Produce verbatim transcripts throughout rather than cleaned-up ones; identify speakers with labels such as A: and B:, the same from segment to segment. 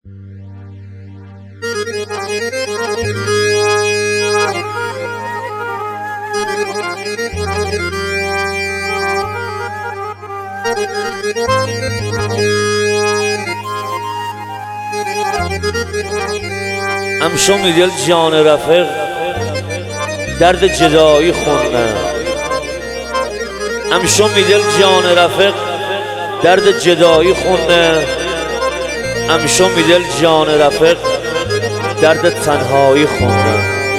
A: امشو میدل جان رفیق درد جدایی خونه امشو میدل جان رفیق درد جدایی خونه امشو میدل جان رفیق درد تنهایی خونه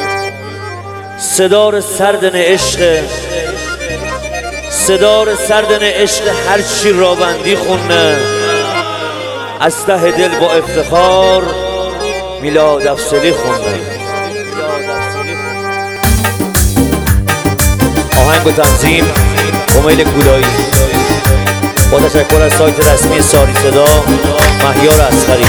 A: صدار سردن عشق صدار سردن عشق هرچی را بندی خونه از ته دل با افتخار میلاد افسلی خونده. آهنگ و تنظیم امیل گولایی با تشکر از سایت رسمی ساری صدا مهیار اصغری.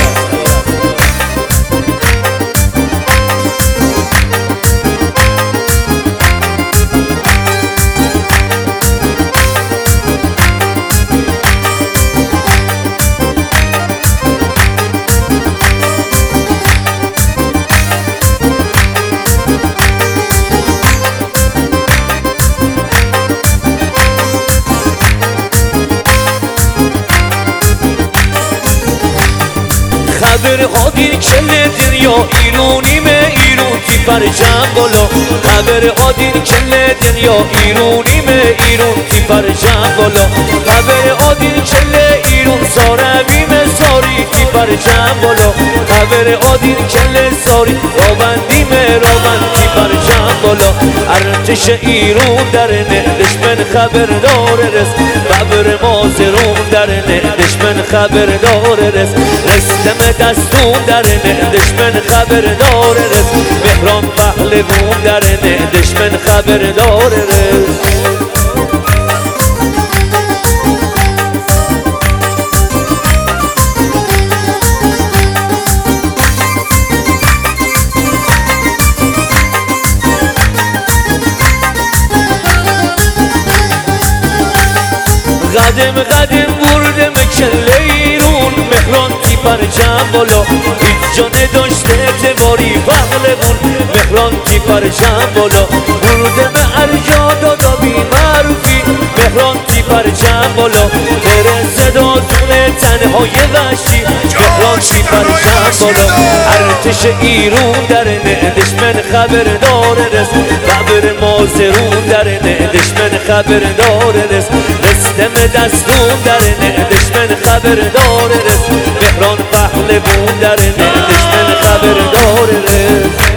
B: خبر عادی کل دنیا ایرونیم ایرون تی پرچم بالا خبر عادی کل دنیا ایرونیم ایرون تی پرچم بالا خبر عادی کل ایرون سارویم ساری تی پرچم بالا خبر عادی کل ساری رابندیم رابند تی پرچم بالا ارتش ایرون در نه دشمن خبر داره رس ببر مازرون در نه دشمن خبر داره رس رستم دستون در نه دشمن خبر داره رس مهران پهلوون در نه دشمن خبر داره رس قدم قدم بردم کله ایرون مهران تی پرچم بالا هیچ جا نداشته اعتباری پهلوون مهران تی پرچم بالا بردم ارجا دادا بی معروفی مهران تی پرچم بالا تر صداتون تنهای وحشی مهران تی پرچم بالا ارتش ایرون در نه دشمن خبر داره رس ببر مازرون در نه دشمن خبر داره رس رستم دستون در نه دشمن خبر داره رس مهران پهلوون در نه دشمن خبر داره رس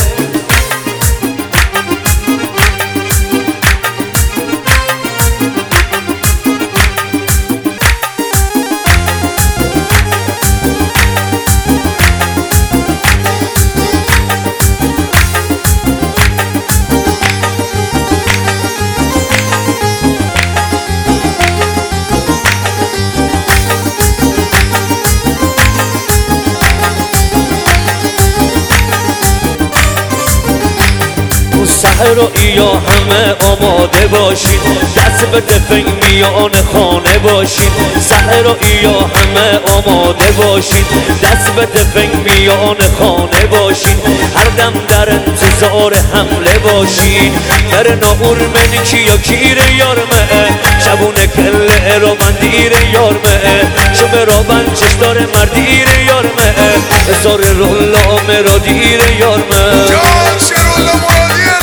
B: صحرایی‌ها همه آماده باشین دست به تفنگ میان خانه باشین صحرایی‌ها همه آماده باشین دست به تفنگ میان خانه باشین هر دم در انتظار حمله باشین بر ناور من کیا کیر یارمه شبون کل رو بندیر یارمه شب را بند چشدار مردیر یارمه اصار رولا مرادیر یارمه
C: جان شرولا مرادیر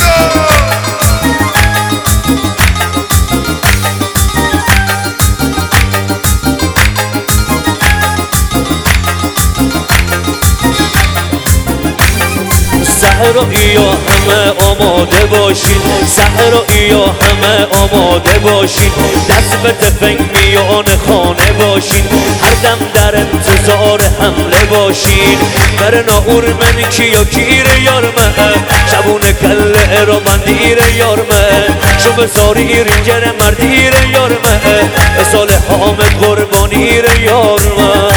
B: صحرایی‌ها همه آماده باشین صحرایی‌ها همه آماده باشین دست به تفنگ میان خانه باشین هر دم در انتظار حمله باشین بر ناور من کیا کیر یارمه شبون کل را بندیر یارمه شب ساری رنجر مردیر یارمه سال حامد قربانیر یارمه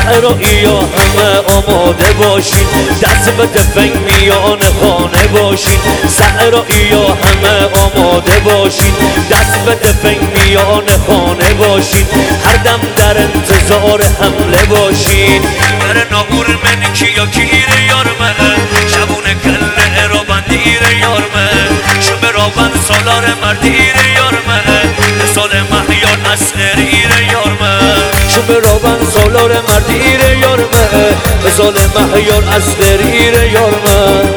B: صحرایی یا همه آماده باشین دست به تفنگ میان خانه باشین صحرایی یا همه آماده باشین دست به تفنگ میان خانه باشین هر دم در انتظار حمله باشین بر ناغور من کیا کیر یارمه شبونه کله را بندیر یارمه شب را بند سالار مردیر یارمه سال مهیار اسخریر یارمه شب را بند سالار مردیر یارمه سال مهیار اسخریر یارمه